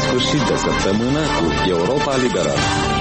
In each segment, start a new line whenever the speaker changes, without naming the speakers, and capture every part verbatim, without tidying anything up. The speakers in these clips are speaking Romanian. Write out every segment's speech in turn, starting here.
sfârșit de săptămână cu Europa Liberă.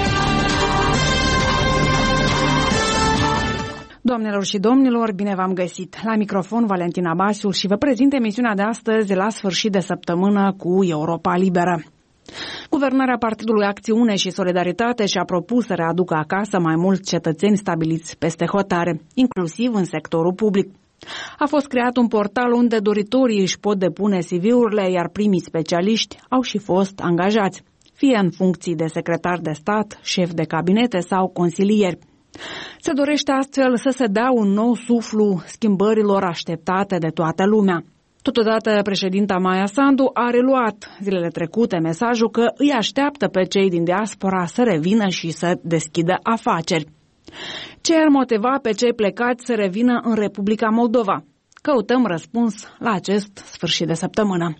Doamnelor și domnilor, bine v-am găsit! La microfon Valentina Basiul și vă prezint emisiunea de astăzi la sfârșit de săptămână cu Europa Liberă. Guvernarea Partidului Acțiune și Solidaritate și-a propus să readucă acasă mai mulți cetățeni stabiliți peste hotare, inclusiv în sectorul public. A fost creat un portal unde doritorii își pot depune C V-urile, iar primii specialiști au și fost angajați, fie în funcții de secretar de stat, șef de cabinete sau consilieri. Se dorește astfel să se dea un nou suflu schimbărilor așteptate de toată lumea. Totodată, președinta Maia Sandu a reluat zilele trecute mesajul că îi așteaptă pe cei din diaspora să revină și să deschidă afaceri. Ce ar motiva pe cei plecați să revină în Republica Moldova? Căutăm răspuns la acest sfârșit de săptămână.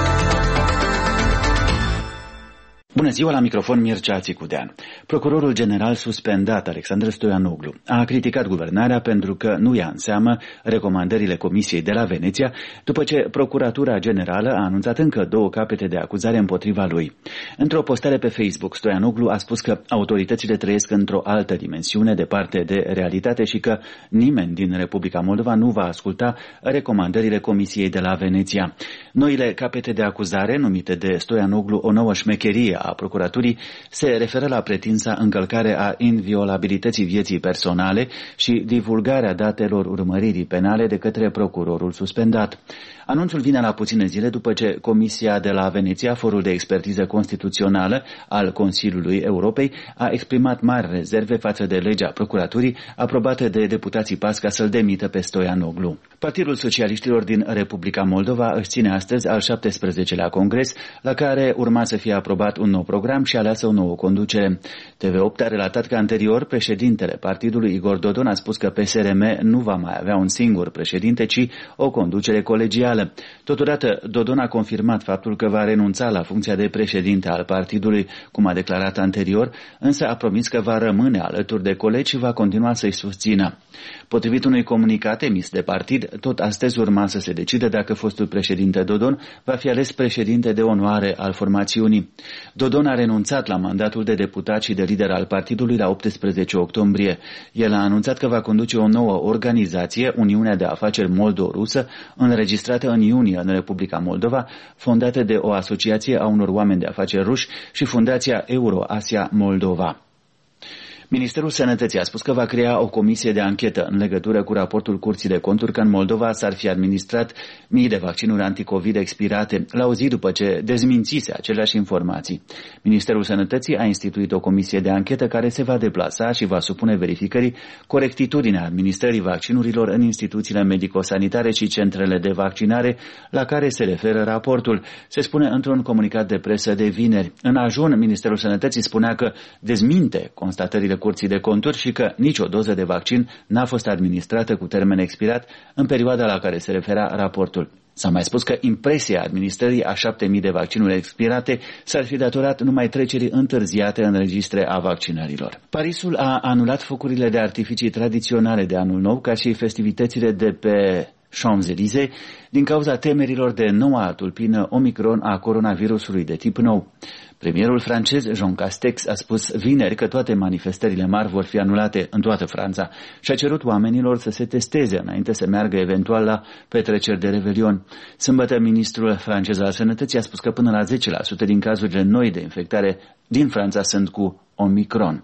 Bună ziua, la microfon Mircea Țicudean. Procurorul general suspendat, Alexandru Stoianoglu, a criticat guvernarea pentru că nu ia în seamă recomandările Comisiei de la Veneția, după ce Procuratura Generală a anunțat încă două capete de acuzare împotriva lui. Într-o postare pe Facebook, Stoianoglu a spus că autoritățile trăiesc într-o altă dimensiune departe de realitate și că nimeni din Republica Moldova nu va asculta recomandările Comisiei de la Veneția. Noile capete de acuzare, numite de Stoianoglu o nouă șmecherie a procuraturii, se referă la pretinsa încălcare a inviolabilității vieții personale și divulgarea datelor urmăririi penale de către procurorul suspendat. Anunțul vine la puține zile după ce Comisia de la Veneția, forul de expertiză constituțională al Consiliului Europei, a exprimat mari rezerve față de legea procuraturii aprobată de deputații P A S ca să-l demită pe Stoianoglu. Partidul Socialiștilor din Republica Moldova își ține astăzi al șaptesprezecelea congres, la care urma să fie aprobat un nou program și aleasă o nouă conducere. T V opt a relatat că anterior președintele partidului Igor Dodon a spus că P S R M nu va mai avea un singur președinte, ci o conducere colegială. Totodată, Dodon a confirmat faptul că va renunța la funcția de președinte al partidului, cum a declarat anterior, însă a promis că va rămâne alături de colegi și va continua să-i susțină. Potrivit unui comunicat emis de partid, tot astăzi urma să se decide dacă fostul președinte Dodon va fi ales președinte de onoare al formațiunii. Dodon a renunțat la mandatul de deputat și de lider al partidului la optsprezece octombrie. El a anunțat că va conduce o nouă organizație, Uniunea de Afaceri Moldo-Rusă, înregistrată în iunie în Republica Moldova, fondată de o asociație a unor oameni de afaceri ruși și Fundația Euro-Asia Moldova. Ministerul Sănătății a spus că va crea o comisie de anchetă în legătură cu raportul Curții de Conturi că în Moldova s-ar fi administrat mii de vaccinuri anticovid expirate, la o zi după ce dezmințise aceleași informații. Ministerul Sănătății a instituit o comisie de anchetă care se va deplasa și va supune verificării corectitudinea administrării vaccinurilor în instituțiile medico-sanitare și centrele de vaccinare la care se referă raportul, se spune într-un comunicat de presă de vineri. În ajun, Ministerul Sănătății spunea că dezminte constatările Curții de Conturi și că nicio doză de vaccin n-a fost administrată cu termen expirat în perioada la care se referea raportul. S-a mai spus că impresia administrării a șapte mii de vaccinuri expirate s-ar fi datorat numai trecerii întârziate în registre a vaccinărilor. Parisul a anulat focurile de artificii tradiționale de Anul Nou, ca și festivitățile de pe Champs-Élysées, din cauza temerilor de noua tulpină Omicron a coronavirusului de tip nou. Premierul francez Jean Castex a spus vineri că toate manifestările mari vor fi anulate în toată Franța și a cerut oamenilor să se testeze înainte să meargă eventual la petreceri de Revelion. Sâmbătă, ministrul francez al Sănătății a spus că până la zece la sută din cazurile noi de infectare din Franța sunt cu Omicron.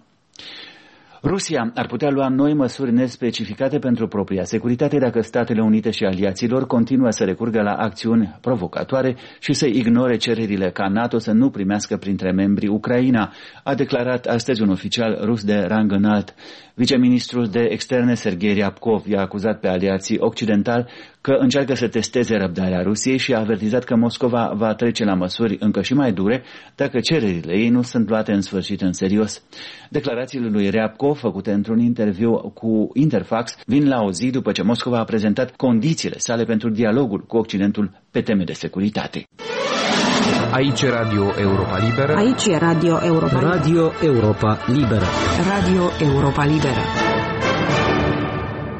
Rusia ar putea lua noi măsuri nespecificate pentru propria securitate dacă Statele Unite și aliaților continuă să recurgă la acțiuni provocatoare și să ignore cererile ca NATO să nu primească printre membrii Ucraina, a declarat astăzi un oficial rus de rang înalt. Viceministrul de externe Sergei Ryabkov i-a acuzat pe aliații occidentali că încearcă să testeze răbdarea Rusiei și a avertizat că Moscova va trece la măsuri încă și mai dure dacă cererile ei nu sunt luate în sfârșit în serios. Declarațiile lui Ryabkov, făcute într-un interviu cu Interfax, vin la o zi după ce Moscova a prezentat condițiile sale pentru dialogul cu Occidentul pe teme de securitate.
Aici e Radio Europa Liberă.
Aici e Radio Europa Liberă.
Radio Europa Liberă.
Radio Europa Liberă.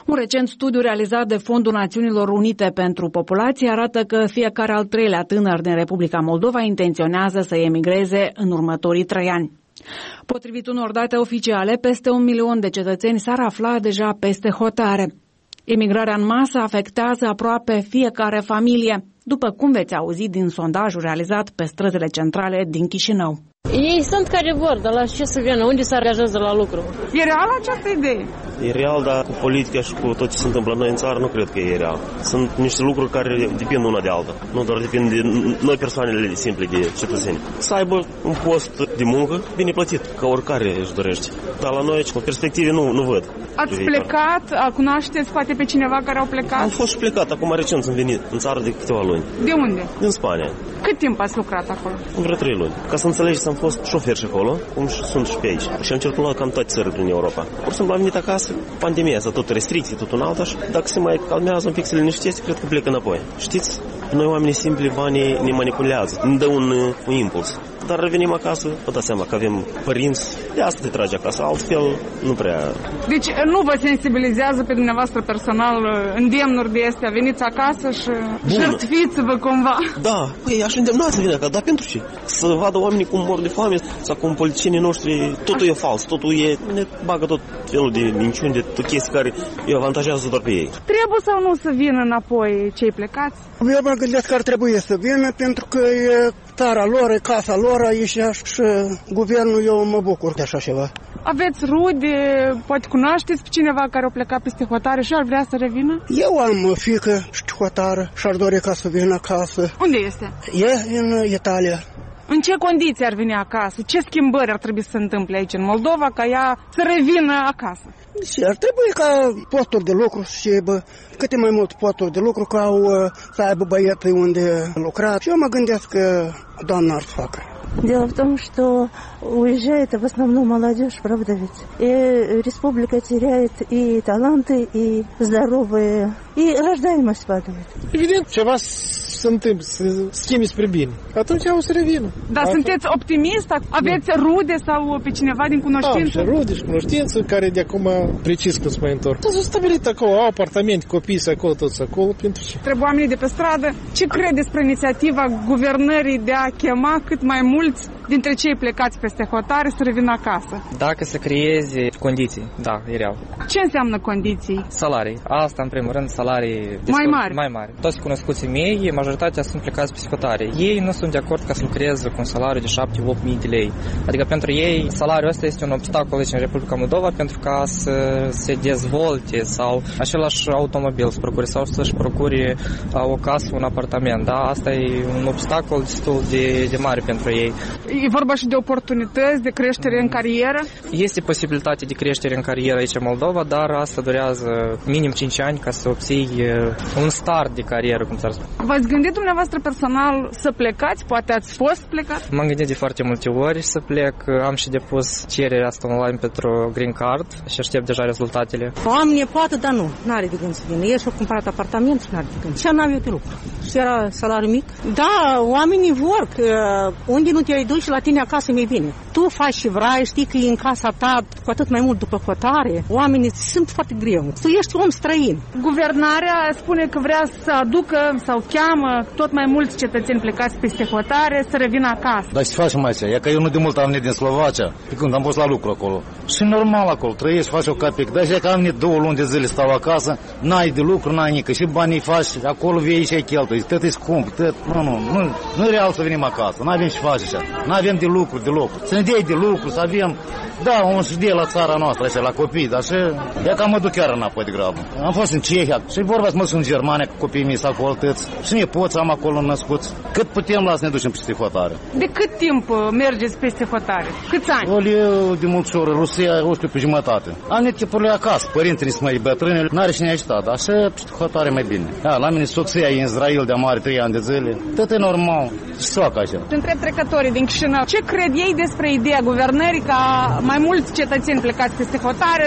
Un recent studiu realizat de Fondul Națiunilor Unite pentru Populație arată că fiecare al treilea tânăr din Republica Moldova intenționează să emigreze în următorii trei ani. Potrivit unor date oficiale, peste un milion de cetățeni s-ar afla deja peste hotare. Emigrarea în masă afectează aproape fiecare familie, după cum veți auzi din sondajul realizat pe străzile centrale din Chișinău.
Ei sunt care vor, dar la ce să vină? Unde se angajează la lucru?
E reală această idee?
E real, dar cu politica și cu tot ce se întâmplă noi în țară, nu cred că e real. Sunt niște lucruri care depind una de alta. Nu doar depind de noi, persoanele simple, de cetățeni. Să aibă un post de muncă bine plătit, ca oricare își dorește. Dar la noi, cu perspective, nu, nu văd.
Ați plecat? Cunoașteți poate pe cineva care au plecat?
Am fost și plecat, acum recent sunt venit în țară de câteva luni.
De unde?
Din Spania.
Cât timp ați lucrat acolo?
Vreo trei luni. Ca să înțelegeți, am fost șofer și acolo, cum sunt și pe aici. Și am circulat cam toate țările prin Europa. Pur și simplu am venit acasă, pandemia asta, tot restricții, tot un alta și dacă se mai calmează un pic, se liniștește, cred că plec înapoi. Știți? Noi oamenii simpli, banii ne manipulează, ne dă un, un impuls. Dar revenim acasă, vă dați seama că avem părinți, de asta te tragi acasă, altfel nu prea...
Deci nu vă sensibilizează pe dumneavoastră personal îndemnuri de astea, veniți acasă și jertfiți-vă cumva?
Da, păi aș îndemna să vină acasă, dar pentru ce? Să vadă oamenii cum mor de foame sau cum politicienii noștri, totul e fals, totul e, ne bagă tot felul de minciuni, de tot chestii care îi avantajează doar pe ei.
Trebuie sau nu să vină înapoi cei plecați?
Eu mă gândesc că ar trebui să vină pentru că e țara lor, e casa lor aici și guvernul, eu mă bucur de așa ceva.
Aveți rude, poate cunoașteți pe cineva care a plecat peste hotare și ar vrea să revină?
Eu am fiică și hotară și ar dori ca să vină acasă.
Unde este?
E în Italia.
În ce condiții ar veni acasă? Ce schimbări ar trebui să se întâmple aici în Moldova ca ea să revină acasă?
Și ar trebui ca posturi de lucru să aibă câte mai mult posturi de lucru ca au, să aibă бăieții unde lucra. Și eu mă gândesc că doamna ar facă.
Дело в том, что уезжает в основном молодежь, правда ведь? И республика теряет и таланты, и здоровые, и рождаемость падает.
Evident, ceva se întâmplă, se schimbi spre bine. Atunci o să revină.
Dar Asta... sunteți optimist? Aveți rude sau pe cineva din cunoștință?
Da, și rude și cunoștință care de acum precis când se mai întorc. S-au stabilit acolo, au apartamente, copii să acolo, toți acolo, pentru ce?
Trebuie oamenii de pe stradă. Ce credeți despre inițiativa guvernării de a chema cât mai mulți dintre cei plecați peste hotare să revină acasă?
Dacă se creeze condiții, da, e real.
Ce înseamnă condiții?
Salarii. Asta, în primul rând, salarii
mai mari.
Mai mari. Toți cunoscuții mei, majoritatea sunt plecați peste hotare. Ei nu sunt de acord ca să lucreze cu un salariu de șapte-opt mii de lei. Adică pentru ei salariul ăsta este un obstacol aici în Republica Moldova pentru ca să se dezvolte sau același automobil să procure sau să-și procure o casă, un apartament. Da? Asta e un obstacol destul de, de mare pentru ei.
E vorba și de oportunități, de creștere în carieră?
Este posibilitate de creștere în carieră aici în Moldova, dar asta durează minim cinci ani ca să obții un start de carieră, cum s-ar spune.
V-ați gândit dumneavoastră personal să plecați? Poate ați fost plecat?
M-am gândit de foarte multe ori să plec. Am și depus cererea asta online pentru Green Card și aștept deja rezultatele.
Oamenii poate, dar nu. N-are de gând să vină. Ei și-au cumpărat apartament și n-are de gând. Și n-am eu de lucru. Și era salariu mic. Da, oamenii vor că unde nu te-ai duci la tine acasă mai bine. Tu faci și vrei, știi că e în casa ta cu atât mai mult după hotare. Oamenii sunt foarte greu. Tu ești om străin.
Guvernarea spune că vrea să aducă sau cheamă tot mai mulți cetățeni plecați peste hotare să revină acasă.
Dar ce facem aici? E că eu nu de mult am venit din Slovacia, pe când am fost la lucru acolo. Și normal acolo, trăiești, faci o capic. Dar e că am venit două luni de zile stau acasă, n-ai de lucru, n-ai nică. Și banii faci, acolo vii și ai cheltui. Tot e scump, tot, nu, nu, nu, nu e real să venim acasă. Nu avem ce face așa. Nu avem de lucru, de lucru. Să ne dai de lucru, să avem, da, un și de la țara noastră, așa, la copii, dar și, e că mă duc chiar înapoi de grabă. Am fost în Cehia și vorba să mă sunt în Germania cu copiii mei, să acolo tăți. Și nepoți am acolo născuți. Cât putem la să ne ducem peste hotare.
De cât timp mergeți peste hotare? Câți ani?
O, eu de mulțori, Rusia, unsprezece pe jumătate. Am netipurile acasă, părintele sunt mai bătrâni, n-are cine ajuta, dar așa peste hotare mai bine. Da, la mine soția e în Israel de mare trei ani de zile. Tot e normal. Și să fac așa.
Întreb trecătorii din Chișinău, ce cred ei despre ideea guvernării ca mai mulți cetățeni plecați peste hotare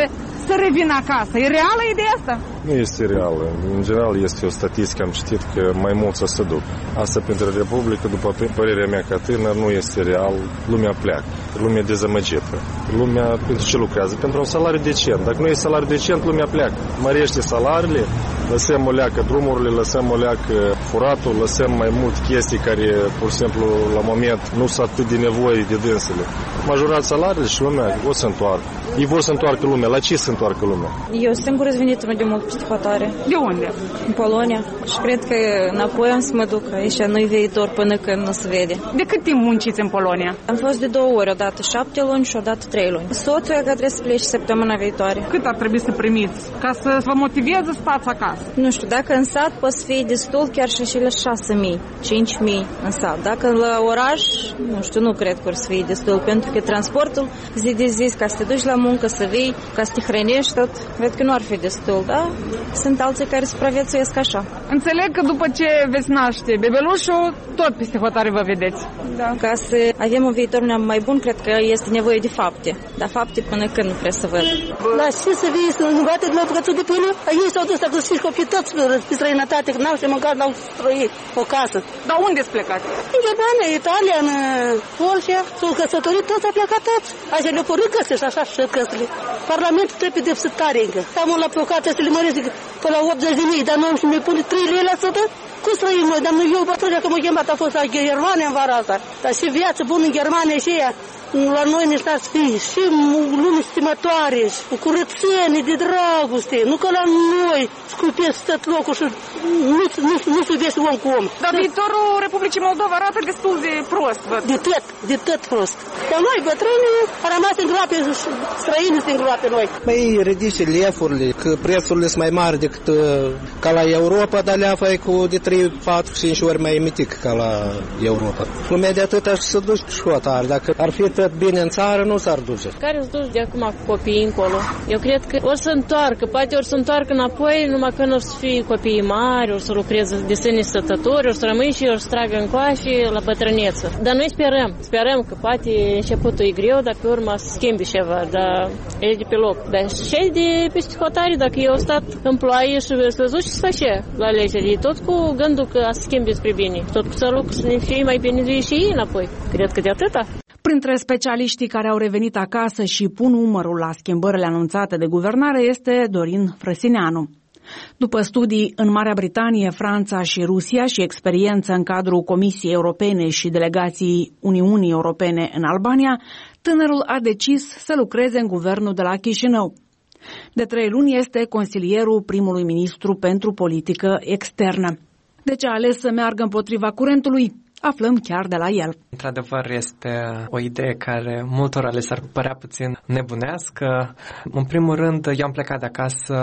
să revină acasă. E reală ideea asta?
Nu este reală. În general este o statistică, am citit că mai mulți să se duc. Asta pentru Republică, după părerea mea ca tânăr, nu este real. Lumea pleacă. Lumea e dezamăgită. Lumea pentru ce lucrează? Pentru un salariu decent. Dacă nu e salariu decent, lumea pleacă. Mărește salariile, lăsăm o leacă drumurile, lăsăm o leacă furatul, lăsăm mai mult chestii care, pur și simplu, la moment nu sunt atât de nevoie de dânsele. Majorat salariile și lumea o să întoarcă. Ei vor să întoarcă lumea. La ce să întoarcă lumea?
Eu singur ați venit de mult peste hotare.
De unde?
În Polonia. Și cred că înapoi am să mă duc. Aici nu-i viitor până când nu se vede.
De cât timp munciți în Polonia?
Am fost de două ori. Odată șapte luni și odată trei luni. Soțul e că trebuie să plece săptămâna viitoare.
Cât ar trebui să primiți ca să vă motiveze să stați acasă?
Nu știu, dacă în sat poți să fie destul chiar și și la șase mii, cinci mii în sat. Dacă la oraș, nu știu, nu cred că or să fie destul, pentru că transportul zi de zi, ca să te duci la muncă, să vii, ca să te hrănești tot, cred că nu ar fi destul, da? Sunt alții care supraviețuiesc așa.
Înțeleg că după ce veți naște bebelușul, tot peste hotare vă vedeți.
Da. Ca să avem un viitor mai bun, cred că este nevoie de fapte. Dar fapte până când nu trebuie să văd.
La ce să vii, să nu bate de la bucățul de pâine? Ei s-au dus acolo și copii toți pe străinătate, că n-au și mâncat, n-au trăit o casă.
Dar unde ați plecat?
În Germania, Italia, în Polșa, s-au căsătorit, toți au plecat toți. Așa le-au pornit căsile și așa și căsile. Parlamentul trebuie de tare încă. Am la păcate să le măresc până la optzeci de mii, dar nu și mi-i pune trei lei la sută. Cum să trăim noi? Dar nu eu bătrâne că m-a chemat, a fost la Germania în vara asta. Dar și viață bună în Germania și ea. La noi ne stați fii și lume stimătoare, și curățenie de dragoste, nu că la noi scupesc tot locul și nu, nu, nu se iubește om cu om.
Dar viitorul Republicii Moldova arată destul de prost, văd.
De tot, de tot prost. Dar noi, bătrâni, a rămas în groape, străini sunt în groape noi.
Mai ridice lefurile, că prețurile sunt mai mari decât ca la Europa, dar leafa e cu de trei, patru, cinci ori mai mitic ca la Europa. Lumea de atât aș să duci și hotare, dacă ar fi bine în țară, nu s-ar duce.
Care îți duci de acum cu copiii încolo? Eu cred că ori să întoarcă, poate ori să întoarcă înapoi, numai că nu or să fie copiii mari, ori să lucreze de sine stătători, ori să rămâi și ori să tragă în coașe la bătrâneță. Dar noi sperăm, sperăm că poate începutul e greu, dar pe urmă să schimbi ceva, dar e de pe loc. Dar și de peste hotare, dacă eu stat în ploaie și să duci, să face la alegeri, tot cu gândul că a să schimbi spre bine, tot cu să lucru să ne fie mai bine de și ei înapoi. Cred că de atâta.
Printre specialiștii care au revenit acasă și pun umărul la schimbările anunțate de guvernare este Dorin Frăsineanu. După studii în Marea Britanie, Franța și Rusia și experiență în cadrul Comisiei Europene și delegației Uniunii Europene în Albania, tânărul a decis să lucreze în guvernul de la Chișinău. De trei luni este consilierul primului ministru pentru politică externă. De ce a ales să meargă împotriva curentului? Aflăm chiar de la el.
Într-adevăr, este o idee care multora le s-ar părea puțin nebunească. În primul rând, eu am plecat de acasă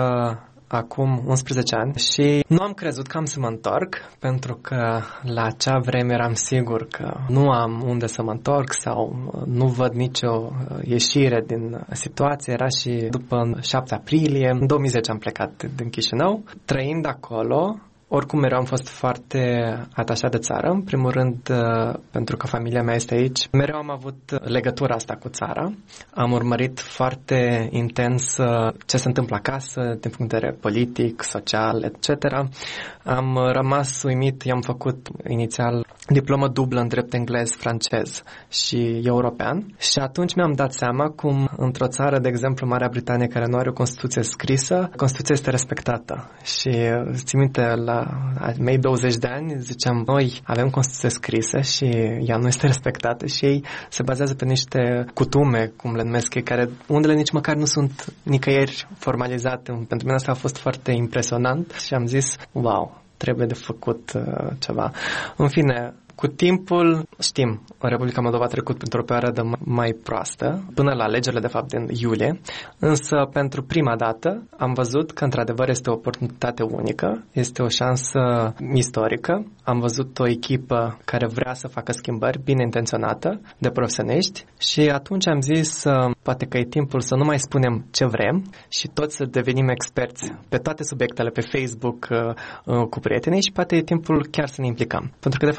acum unsprezece ani și nu am crezut că am să mă întorc, pentru că la acea vreme eram sigur că nu am unde să mă întorc sau nu văd nicio ieșire din situație. Era și după șapte aprilie. În două mii zece am plecat din Chișinău, trăind acolo. Oricum, mereu am fost foarte atașat de țară, în primul rând pentru că familia mea este aici. Mereu am avut legătura asta cu țara. Am urmărit foarte intens ce se întâmplă acasă, din punct de vedere politic, social, et cetera. Am rămas uimit, i-am făcut inițial diplomă dublă în drept englez-francez și european și atunci mi-am dat seama cum într-o țară, de exemplu Marea Britanie, care nu are o Constituție scrisă, Constituția este respectată. Și țin minte, la mei douăzeci de ani ziceam, noi avem Constituție scrisă și ea nu este respectată și ei se bazează pe niște cutume, cum le numesc ei, care unele nici măcar nu sunt nicăieri formalizate. Pentru mine asta a fost foarte impresionant și am zis, wow, trebuie de făcut uh, ceva. În fine, cu timpul, știm, Republica Moldova a trecut printr-o perioadă mai proastă, până la alegerile, de fapt, din iulie, însă pentru prima dată am văzut că, într-adevăr, este o oportunitate unică, este o șansă istorică. Am văzut o echipă care vrea să facă schimbări, bine intenționată, de profesioniști și atunci am zis, poate că e timpul să nu mai spunem ce vrem și toți să devenim experți pe toate subiectele, pe Facebook, cu prietenii și poate e timpul chiar să ne implicăm. Pentru că, de fapt, asta e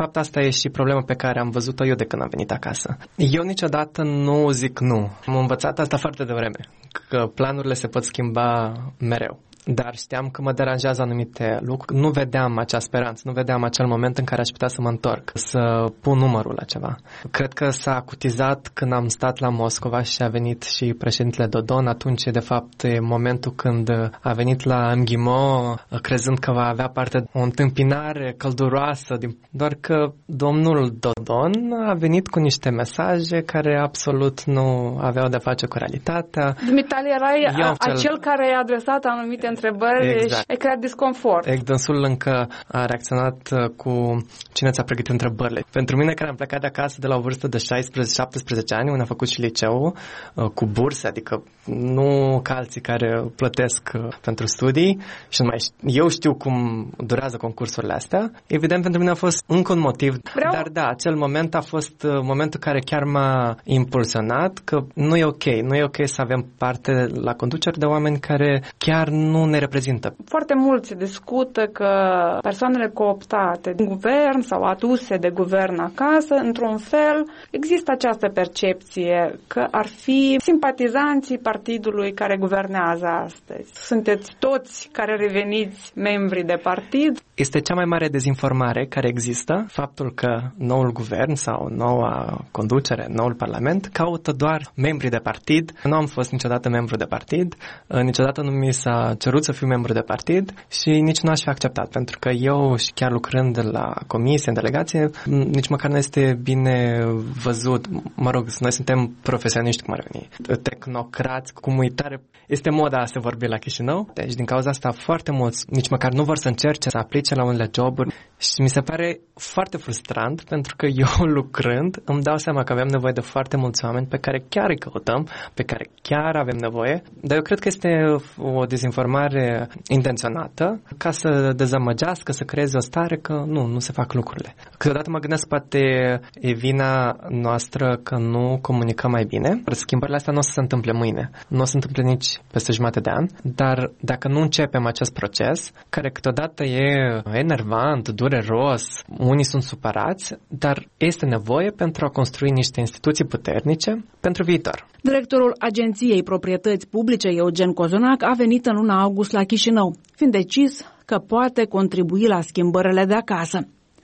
e și problema pe care am văzut-o eu de când am venit acasă. Eu niciodată nu zic nu. Am învățat asta foarte devreme, că planurile se pot schimba mereu. Dar știam că mă deranjează anumite lucruri. Nu vedeam acea speranță, nu vedeam acel moment în care aș putea să mă întorc, să pun numărul la ceva. Cred că s-a acutizat când am stat la Moscova și a venit și președintele Dodon. Atunci, de fapt, e momentul când a venit la M G M O, crezând că va avea parte de o întâmpinare călduroasă. Doar că domnul Dodon a venit cu niște mesaje care absolut nu aveau de-a face cu realitatea.
Dumitale, erai
Eu
acel
cel...
care i-a adresat anumite întrebări exact. Și ai creat disconfort.
Dânsul încă a reacționat cu cine ți-a pregătit întrebările. Pentru mine, care am plecat de acasă de la o vârstă de șaisprezece șaptesprezece ani, unde am făcut și liceu cu burse, adică nu ca alții care plătesc pentru studii și numai eu știu cum durează concursurile astea. Evident, pentru mine a fost încă un motiv. Vreau... Dar da, acel moment a fost momentul care chiar m-a impulsionat că nu e ok, nu e ok să avem parte la conducere de oameni care chiar nu ne reprezintă.
Foarte mulți discută că persoanele cooptate din guvern sau aduse de guvern acasă, într-un fel, există această percepție că ar fi simpatizanții partidului care guvernează astăzi. Sunteți toți care reveniți membri de partid?
Este cea mai mare dezinformare care există, faptul că noul guvern sau noua conducere, noul parlament, caută doar membri de partid. Nu am fost niciodată membru de partid, niciodată nu mi s-a cerut să fiu membru de partid și nici nu aș fi acceptat, pentru că eu, și chiar lucrând la comisie, în delegație, nici măcar nu este bine văzut. Mă rog, noi suntem profesioniști, cum ar veni, tehnocrați, cum uitare. Este moda a se vorbi la Chișinău. Deci, din cauza asta, foarte mulți nici măcar nu vor să încerce să aplice la unele joburi și mi se pare foarte frustrant, pentru că eu, lucrând, îmi dau seama că avem nevoie de foarte mulți oameni pe care chiar îi căutăm, pe care chiar avem nevoie, dar eu cred că este o dezinformare intenționată ca să dezamăgească, să creeze o stare că nu, nu se fac lucrurile. Câteodată mă gândesc, poate e vina noastră că nu comunicăm mai bine. Schimbările astea nu o să se întâmple mâine, nu o să se întâmple nici peste jumătate de an, dar dacă nu începem acest proces, care câteodată e enervant, dureros, unii sunt supărați, dar este nevoie pentru a construi niște instituții puternice pentru viitor.
Directorul Agenției Proprietăți Publice, Eugen Cozonac, a venit în luna august la Chișinău, fiind decis că poate contribui la schimbările de acasă.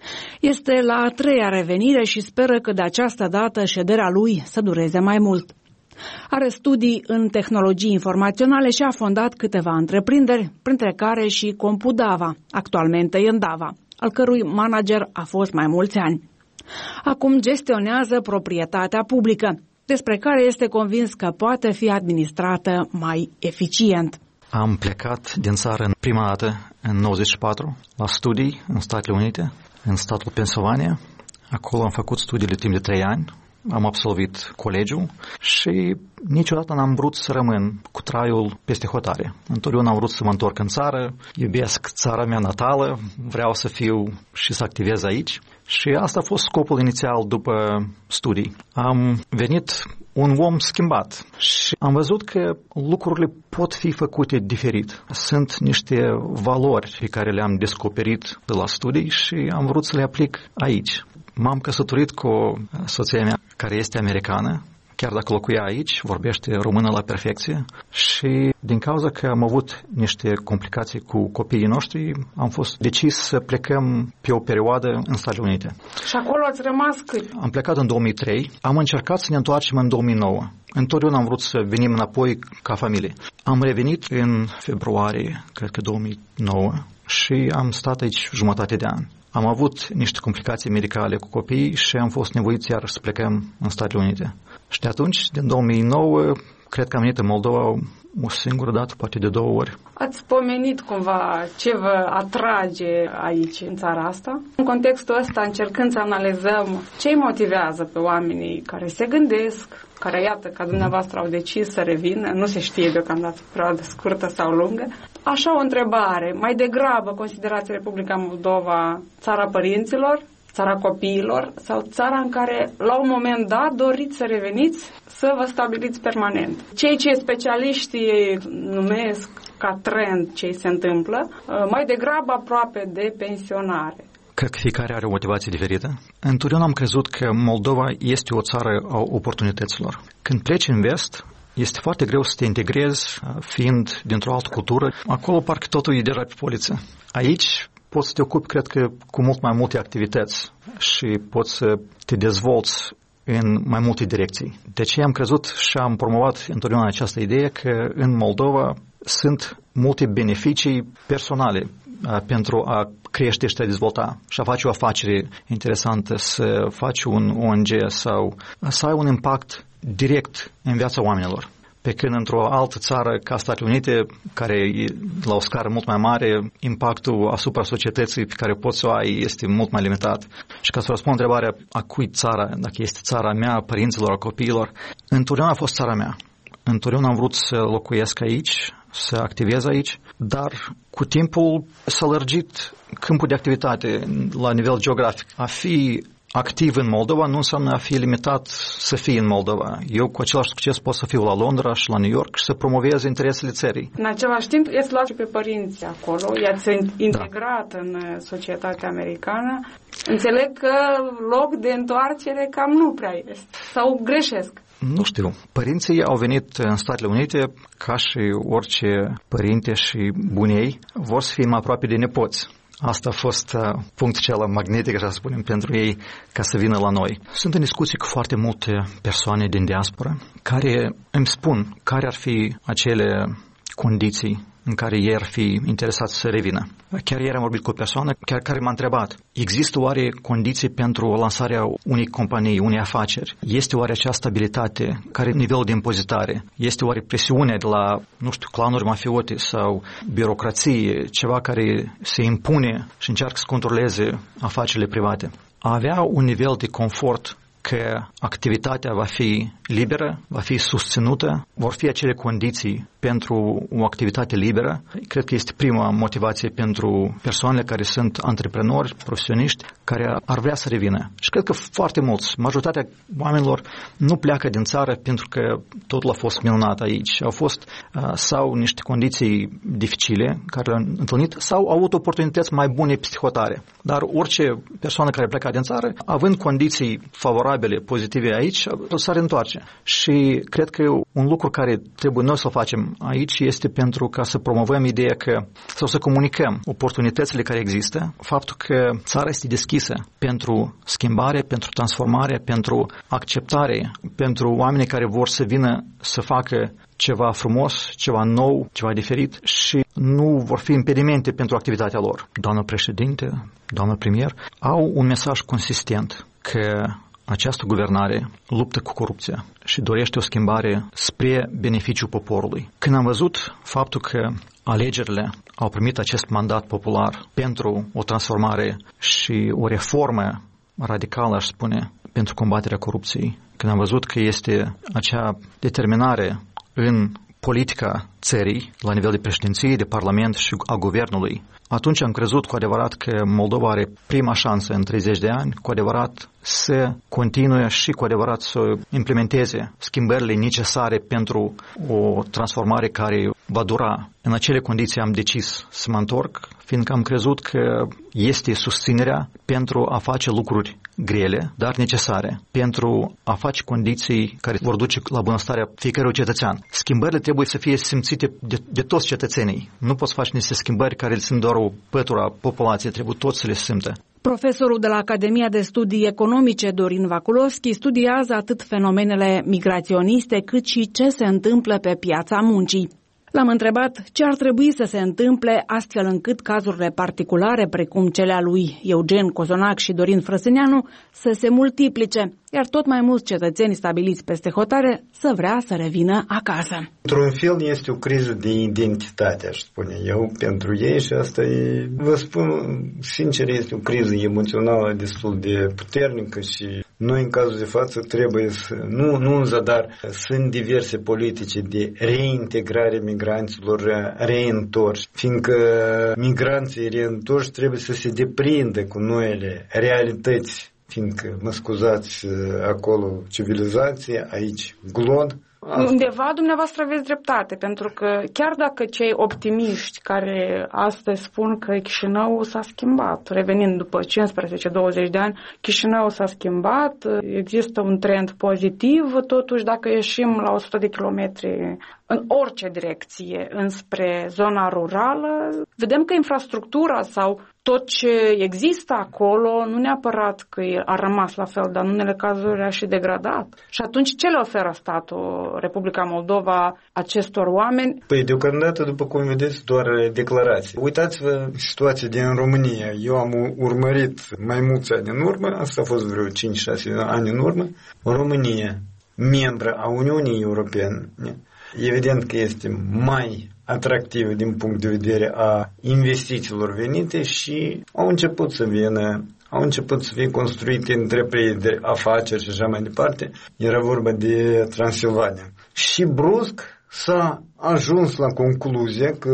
Este la a treia revenire și speră că de această dată șederea lui să dureze mai mult. Are studii în tehnologii informaționale și a fondat câteva întreprinderi, printre care și CompuDava, actualmente în Dava, al cărui manager a fost mai mulți ani. Acum gestionează proprietatea publică, despre care este convins că poate fi administrată mai eficient.
Am plecat din țară în prima dată în nouăzeci și patru la studii în Statele Unite, în statul Pennsylvania. Acolo am făcut studiile timp de trei ani. Am absolvit colegiul și niciodată n-am vrut să rămân cu traiul peste hotare. Întotdeauna am vrut să mă întorc în țară, iubesc țara mea natală, vreau să fiu și să activez aici. Și asta a fost scopul inițial după studii. Am venit un om schimbat și am văzut că lucrurile pot fi făcute diferit. Sunt niște valori pe care le-am descoperit de la studii și am vrut să le aplic aici. M-am căsătorit cu soția mea, care este americană, chiar dacă locuia aici, vorbește română la perfecție și din cauza că am avut niște complicații cu copiii noștri, am fost decis să plecăm pe o perioadă în Statele Unite.
Și acolo ați rămas cât?
Am plecat în două mii trei, am încercat să ne întoarcem în două mii nouă. Întotdeauna am vrut să venim înapoi ca familie. Am revenit în februarie, cred că două mii nouă, și am stat aici jumătate de an. Am avut niște complicații medicale cu copiii și am fost nevoiți iar să plecăm în Statele Unite. Și de atunci, din două mii nouă, cred că am venit în Moldova o singură dată, poate de două ori.
Ați pomenit cumva ce vă atrage aici, în țara asta. În contextul ăsta, încercând să analizăm ce îi motivează pe oamenii care se gândesc, care, iată, ca dumneavoastră au decis să revină, nu se știe deocamdată perioadă scurtă sau lungă. Așa o întrebare, mai degrabă considerați Republica Moldova țara părinților, țara copiilor sau țara în care la un moment dat doriți să reveniți, să vă stabiliți permanent? Cei ce specialiștii numesc ca trend ce se întâmplă, mai degrabă aproape de pensionare.
Cred că fiecare are o motivație diferită. Întotdeauna am crezut că Moldova este o țară a oportunităților. Când pleci în vest, este foarte greu să te integrezi, fiind dintr-o altă cultură. Acolo parcă totul e deja pe poliță. Aici poți să te ocupi, cred că, cu mult mai multe activități și poți să te dezvolți în mai multe direcții. De aceea am crezut și am promovat întotdeauna această idee că în Moldova sunt multe beneficii personale pentru a crește și a dezvolta și a face o afacere interesantă, să faci un O N G sau să ai un impact direct în viața oamenilor. Pe când într-o altă țară ca Statele Unite, care e la o scară mult mai mare, impactul asupra societății pe care poți să o ai este mult mai limitat. Și ca să răspund întrebarea a cui țara, dacă este țara mea, a părinților, a copiilor, întotdeauna a fost țara mea. Întotdeauna am vrut să locuiesc aici, să activez aici, dar cu timpul s-a lărgit câmpul de activitate la nivel geografic. A fi activ în Moldova nu înseamnă a fi limitat să fii în Moldova. Eu cu același succes pot să fiu la Londra și la New York și să promovez interesele țării.
În același timp, i-ați luat și pe părinți acolo, i-ați integrat da. în societatea americană. Înțeleg că loc de întoarcere cam nu prea este. Sau greșesc?
Nu știu. Părinții au venit în Statele Unite ca și orice părinte și bunei vor să fie mai aproape de nepoți. Asta a fost uh, punctul cel magnetic, așa să spunem, pentru ei ca să vină la noi. Sunt în discuții cu foarte multe persoane din diaspora care îmi spun care ar fi acele condiții în care ei ar fi interesați să revină. Chiar ieri am vorbit cu o persoană chiar care m-a întrebat, există oare condiții pentru lansarea unei companii, unei afaceri? Este oare acea stabilitate? Care e nivelul de impozitare? Este oare presiune de la, nu știu, clanuri mafiote sau birocrație, ceva care se impune și încearcă să controleze afacerile private? A avea un nivel de confort că activitatea va fi liberă, va fi susținută, vor fi acele condiții pentru o activitate liberă. Cred că este prima motivație pentru persoanele care sunt antreprenori, profesioniști, care ar vrea să revină. Și cred că foarte mulți, majoritatea oamenilor nu pleacă din țară pentru că totul a fost minunat aici. Au fost sau niște condiții dificile care le-au întâlnit sau au avut oportunități mai bune peste hotare. Dar orice persoană care pleacă din țară, având condiții favorabile, pozitive aici, s-ar întoarce. Și cred că un lucru care trebuie noi să facem aici este pentru ca să promovăm ideea că, sau să comunicăm oportunitățile care există, faptul că țara este deschisă pentru schimbare, pentru transformare, pentru acceptare, pentru oamenii care vor să vină să facă ceva frumos, ceva nou, ceva diferit și nu vor fi impedimente pentru activitatea lor. Doamnă președinte, doamnă premier, au un mesaj consistent că această guvernare luptă cu corupția și dorește o schimbare spre beneficiul poporului. Când am văzut faptul că alegerile au primit acest mandat popular pentru o transformare și o reformă radicală, aș spune, pentru combaterea corupției, când am văzut că este acea determinare în politica țării, la nivel de președinție, de parlament și a guvernului, atunci am crezut cu adevărat că Moldova are prima șansă în treizeci de ani, cu adevărat să continue și cu adevărat să implementeze schimbările necesare pentru o transformare care va dura. În acele condiții am decis să mă întorc, fiindcă am crezut că este susținerea pentru a face lucruri grele, dar necesare, pentru a face condiții care vor duce la bunăstarea fiecărui cetățean. Schimbările trebuie să fie simțite de, de toți cetățenii. Nu poți face niște schimbări care sunt doar o pătură a populației, trebuie toți să le simtă.
Profesorul de la Academia de Studii Economice, Dorin Vaculovski, studiază atât fenomenele migraționiste, cât și ce se întâmplă pe piața muncii. L-am întrebat ce ar trebui să se întâmple astfel încât cazurile particulare, precum cele a lui Eugen Cozonac și Dorin Frăsâneanu, să se multiplice, iar tot mai mulți cetățeni stabiliți peste hotare să vrea să revină acasă.
Într-un fel este o criză de identitate, aș spune eu, pentru ei și asta e, vă spun sincer, este o criză emoțională destul de puternică și noi în cazul de față trebuie să, nu, nu în zadar, sunt diverse politici de reintegrare migranților reîntorși, fiindcă migranții reîntorși trebuie să se deprindă cu noile realități, fiindcă, mă scuzați, acolo civilizație, aici glon,
Asta. Undeva dumneavoastră aveți dreptate, pentru că chiar dacă cei optimiști care astăzi spun că Chișinău s-a schimbat, revenind după cincisprezece douăzeci de ani, Chișinău s-a schimbat, există un trend pozitiv, totuși dacă ieșim la o sută de kilometri în orice direcție înspre zona rurală, vedem că infrastructura sau tot ce există acolo nu neapărat că a rămas la fel, dar în unele cazuri a și degradat. Și atunci ce le oferă statul Republica Moldova acestor oameni?
Păi deocamdată, după cum vedeți, doar declarații. Uitați-vă situația din România. Eu am urmărit mai mulți ani în urmă, asta a fost vreo cinci șase ani în urmă, România, membră a Uniunii Europene, evident că este mai atractivă din punct de vedere a investițiilor venite și au început să vină, au început să fie construite întreprinderi, afaceri și așa mai departe. Era vorba de Transilvania. Și brusc s-a ajuns la concluzia că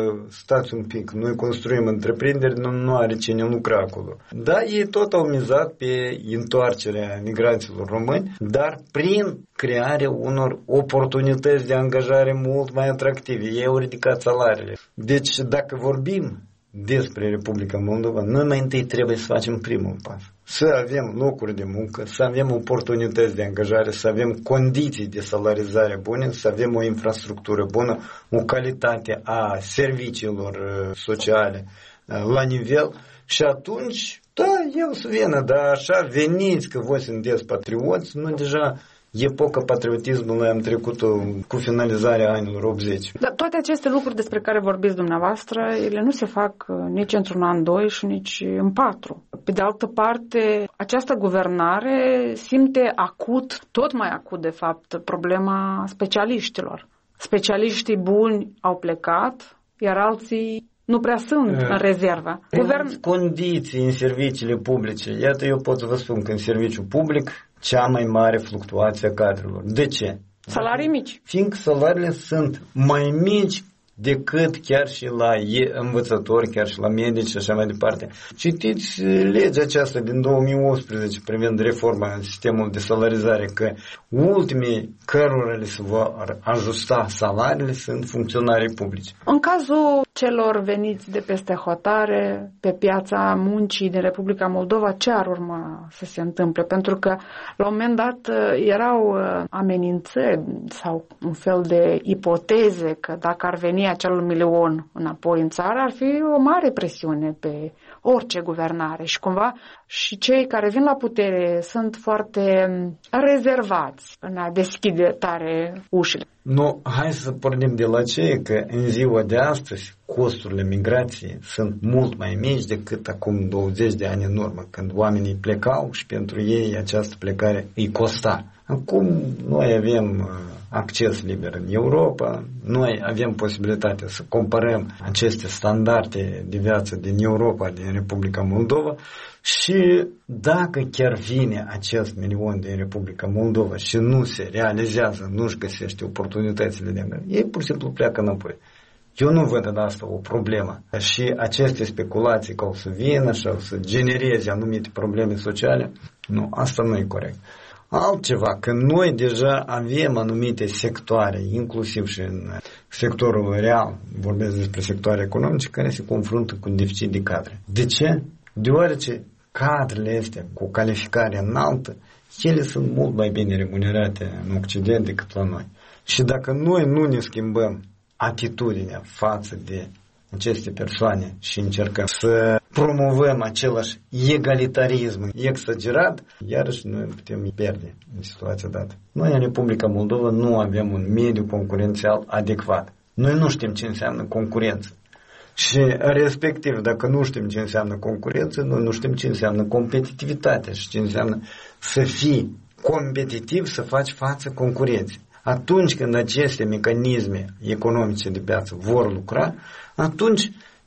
stați un pic, noi construim întreprinderi, nu, nu are cine lucra acolo. Da, ei tot au mizat pe întoarcerea migranților români, dar prin crearea unor oportunități de angajare mult mai atractive. Ei au ridicat salariile. Deci, dacă vorbim despre Republica Moldova, noi mai întâi trebuie să facem primul pas. Să avem locuri de muncă, să avem oportunități de angajare, să avem condiții de salarizare bune, să avem o infrastructură bună, o calitate a serviciilor sociale la nivel și atunci, da, eu să vină, dar așa veniți că voi sunteți patrioți, nu deja epoca patriotismului am trecut-o cu finalizarea anilor optzeci.
Dar toate aceste lucruri despre care vorbiți dumneavoastră, ele nu se fac nici într-un an, doi și nici în patru. Pe de altă parte, această guvernare simte acut, tot mai acut de fapt, problema specialiștilor. Specialiștii buni au plecat, iar alții nu prea sunt uh, în rezervă.
Guvern... Condiții în serviciile publice. Iată, eu pot să vă spun că în serviciul public cea mai mare fluctuație a cadrelor. De ce?
Salarii mici.
Fiindcă salariile sunt mai mici decât chiar și la învățători, chiar și la medici și așa mai departe. Citiți legea aceasta din două mii optsprezece privind reforma în sistemul de salarizare, că ultimii cărora le se vor ajusta salariile sunt funcționarii publici.
În cazul celor veniți de peste hotare pe piața muncii din Republica Moldova, ce ar urma să se întâmple? Pentru că la un moment dat erau amenințări sau un fel de ipoteze că dacă ar veni acel milion înapoi în țară, ar fi o mare presiune pe orice guvernare și cumva și cei care vin la putere sunt foarte rezervați în a deschide tare ușile.
Nu, hai să pornim de la ce, că în ziua de astăzi costurile migrației sunt mult mai mici decât acum douăzeci de ani în urmă, când oamenii plecau și pentru ei această plecare îi costa. Acum noi avem acces liber în Europa, noi avem posibilitatea să comparăm aceste standarde de viață din Europa, din Republica Moldova și dacă chiar vine acest milion din Republica Moldova și nu se realizează, nu-și găsește oportunitățile de angajare, ei pur și simplu pleacă înapoi. Eu nu văd în asta o problemă. Și aceste speculații că o să vină și o să genereze anumite probleme sociale, nu, asta nu e corect. Altceva, că noi deja avem anumite sectoare, inclusiv și în sectorul real, vorbesc despre sectoare economice, care se confruntă cu un deficit de cadre. De ce? Deoarece cadrele astea cu calificare înaltă, ele sunt mult mai bine remunerate în Occident decât la noi. Și dacă noi nu ne schimbăm atitudinea față de aceste persoane și încercăm să promovăm același egalitarism exagerat, iarăși noi putem pierde în situația dată. Noi în Republica Moldova nu avem un mediu concurențial adecvat. Noi nu știm ce înseamnă concurență. Și respectiv, dacă nu știm ce înseamnă concurență, noi nu știm ce înseamnă competitivitate și ce înseamnă să fii competitiv, să faci față concurenței. Atunci când aceste mecanisme economice de piață vor lucra, atunci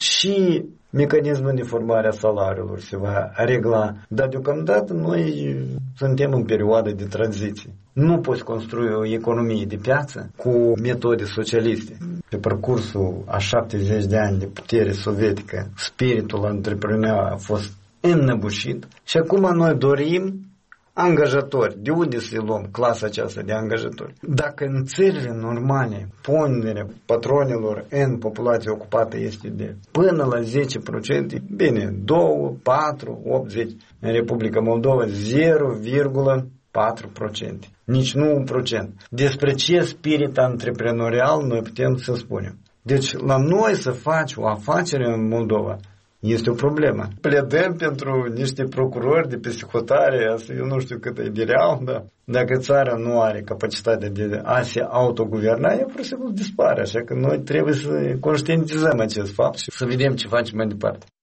și mecanismul de formare a salariilor se va regla. Dar deocamdată noi suntem în perioadă de tranziție. Nu poți construi o economie de piață cu metode socialiste. Pe parcursul a șaptezeci de ani de putere sovietică, spiritul antreprenorial a fost înnăbușit și acum noi dorim angajatori. De unde să luăm clasa aceasta de angajatori? Dacă în țările normale ponderea patronilor în populație ocupată este de până la zece la sută, bine, doi, patru, opt, zece. În Republica Moldova zero virgulă patru la sută. Nici nu un procent. Despre ce spirit antreprenorial noi putem să spunem. Deci la noi să faci o afacere în Moldova este o problemă. Pledăm pentru niște procurori de peste hotare, asta eu nu știu cât e de real, dar dacă țara nu are capacitatea de a se autoguverna, ea pur și simplu dispare. Așa că noi trebuie să conștientizăm acest fapt și să vedem ce facem mai departe.